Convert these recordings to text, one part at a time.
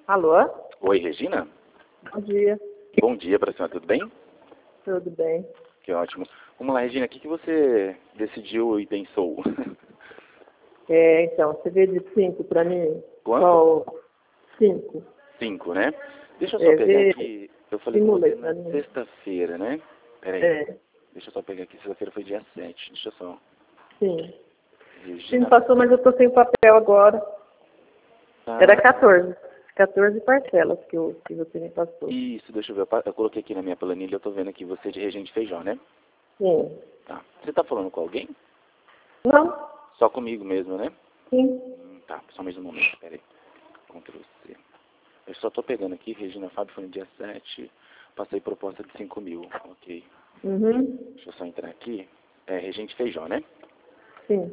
Alô? Oi, Regina? Bom dia. Bom dia para a senhora, tudo bem? Tudo bem. Que ótimo. Vamos lá, Regina, o que você decidiu e pensou? Então, você vê de 5 para mim? Quanto? Qual? 5. 5, né? Deixa eu só pegar Vê, aqui. Eu falei com simulei você pra na mim. sexta-feira, né? Peraí. É, Deixa eu só pegar aqui. Sexta-feira foi dia 7. Deixa eu só. sim. Sim, Regina. passou, mas eu tô sem papel agora. Tá. Era 14. 14 parcelas que você me passou. Isso, deixa eu ver. Eu coloquei aqui na minha planilha. Eu tô vendo aqui você de Regente Feijó, né? Sim. Tá. Você tá falando com alguém? Não? Só comigo mesmo, né? Sim. Tá, só mais um momento. Peraí. Ctrl C. Eu só tô pegando aqui, Regina Fábio foi no dia 7, passei proposta de 5.000, ok. Uhum. Deixa eu só entrar aqui. É Regente Feijó, né? Sim.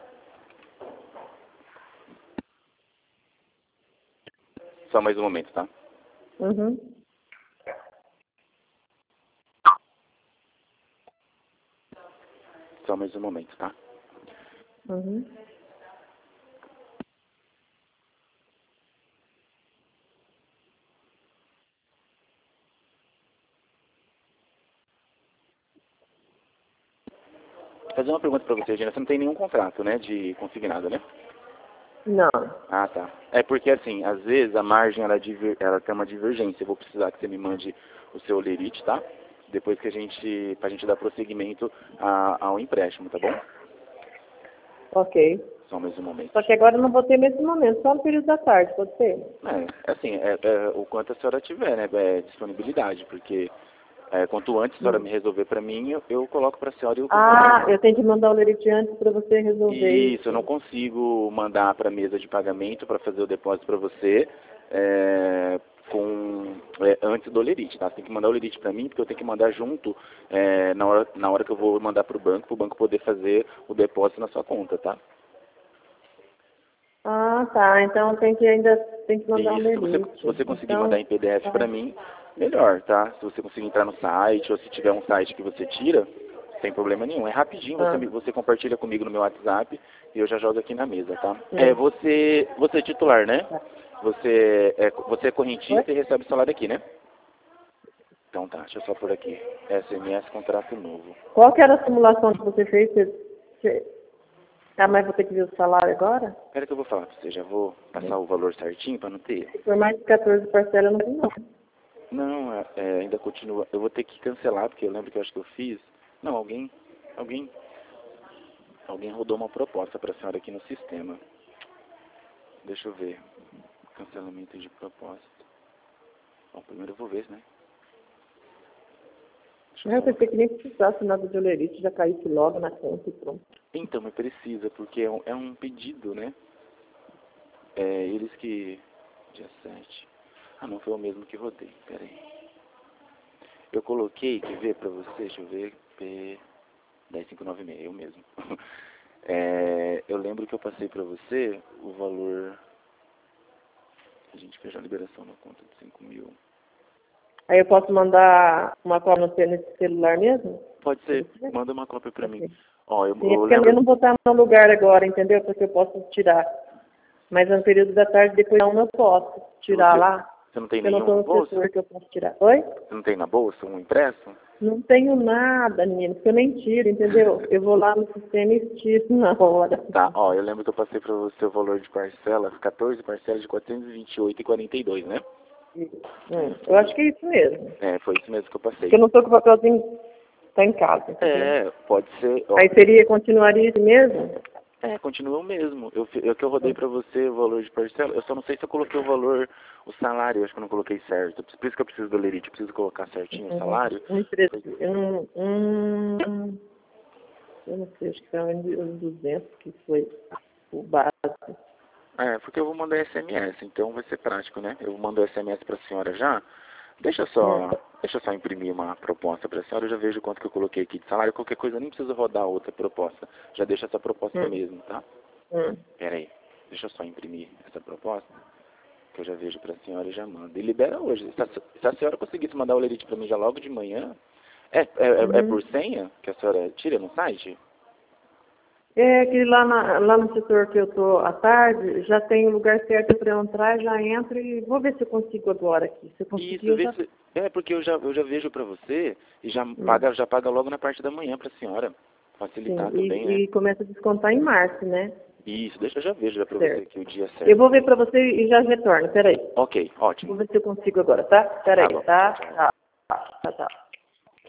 Só mais um momento, tá? Uhum. Só mais um momento, tá? Uhum. Vou fazer uma pergunta pra você, Regina. Você não tem nenhum contrato, né, de consignado, né? Não. Ah, tá. É porque, assim, às vezes a margem, ela tem uma divergência. Eu vou precisar que você me mande o seu lerite, tá? Depois que pra gente dar prosseguimento ao empréstimo, tá bom? Ok. Só mais um momento. Só que agora eu não vou ter nesse momento, só no período da tarde, pode ser? Assim, o quanto a senhora tiver, né, disponibilidade, porque quanto antes a senhora me resolver para mim, eu coloco para a senhora e eu... Ah, eu tenho que mandar o lerite antes para você resolver Isso, eu não isso. consigo mandar para a mesa de pagamento para fazer o depósito para você antes do lerite, tá? Você tem que mandar o lerite para mim, porque eu tenho que mandar junto na hora que eu vou mandar para o banco poder fazer o depósito na sua conta, tá? Ah, tá. Então ainda tem que mandar um Isso, lerite. se você conseguir Então, mandar em PDF tá. para mim, melhor, tá? Se você conseguir entrar no site, ou se tiver um site que você tira, sem problema nenhum. É rapidinho, Ah, você compartilha comigo no meu WhatsApp e eu já jogo aqui na mesa, tá? hum. Você é titular, né? Tá. Você é Oi? correntista e recebe salário aqui, né? Então tá, deixa eu só por aqui. SMS, contrato novo. Qual que era a simulação que você fez? Ah, mas vou ter que ver o salário agora? Espera que eu vou falar pra você, já vou passar o valor certinho para não ter erro. Por mais de 14 parcelas, não tem não. Não, ainda continua. Eu vou ter que cancelar, porque eu lembro que eu acho que eu fiz. Não, alguém rodou uma proposta para a senhora aqui no sistema. Deixa eu ver. Cancelamento de proposta. Bom, primeiro eu vou ver, né? Deixa eu Eu só... pensei que nem precisasse nada de lerite, já caísse logo na conta e pronto. Então, mas precisa, porque é um pedido, né? Eles que... Dia 7. Ah, não, foi o mesmo que rodei. Pera aí. Eu coloquei, quer ver pra você? Deixa eu ver. P10596, eu mesmo. Eu lembro que eu passei pra você o valor... A gente fez a liberação na conta de 5.000. Aí eu posso mandar uma cópia nesse celular mesmo? Pode ser, Pode ser? manda uma cópia pra mim. Ok. Ó, eu Sim, é porque eu lembro... não vou estar no lugar agora, entendeu? Porque eu posso tirar. Mas no período da tarde, depois da 1 eu posso tirar lá. Você não tem Porque eu não nenhum estou na no bolsa? setor que eu posso tirar. Oi? Você não tem na bolsa um impresso? Não tenho nada, menino, porque eu nem tiro, entendeu? Eu vou lá no sistema e tiro na hora. Tá, ó, eu lembro que eu passei para você o valor de parcela, 14 parcelas de 428,42, né? Eu acho que é isso mesmo. Foi isso mesmo que eu passei. Porque eu não estou com o papelzinho, tá em casa, entendeu? Pode ser, ó. Aí continuaria isso mesmo? Continua o mesmo. Eu que eu rodei para você o valor de parcela, eu só não sei se eu coloquei o valor, o salário, eu acho que eu não coloquei certo. Por isso que eu preciso do lerite, eu preciso colocar certinho o salário. Eu não sei, acho que foi uns 200 que foi o básico. Porque eu vou mandar SMS, então vai ser prático, né? Eu mando SMS para a senhora já. Deixa eu só imprimir uma proposta para a senhora, eu já vejo quanto que eu coloquei aqui de salário. Qualquer coisa, eu nem preciso rodar outra proposta. Já deixa essa proposta mesmo, tá? Pera aí, deixa eu só imprimir essa proposta, que eu já vejo para a senhora e já mando. E libera hoje. Se a senhora conseguisse mandar o lerite para mim já logo de manhã, é por senha que a senhora tira no site? É que lá no setor que eu tô à tarde, já tem o lugar certo para eu entrar, já entro e vou ver se eu consigo agora aqui. Se eu conseguir, Isso, vê se... É, porque eu já vejo pra você e já paga logo na parte da manhã pra senhora. Facilitar Sim, também, né? e começa a descontar em março, né? Isso, deixa eu já vejo já pra você Certo. aqui o dia certo. Eu vou ver para você e já retorno, peraí. Ok, ótimo. Vou ver se eu consigo agora, tá? Peraí, Tá bom, tá? tchau, tchau. Tá, tá, tá.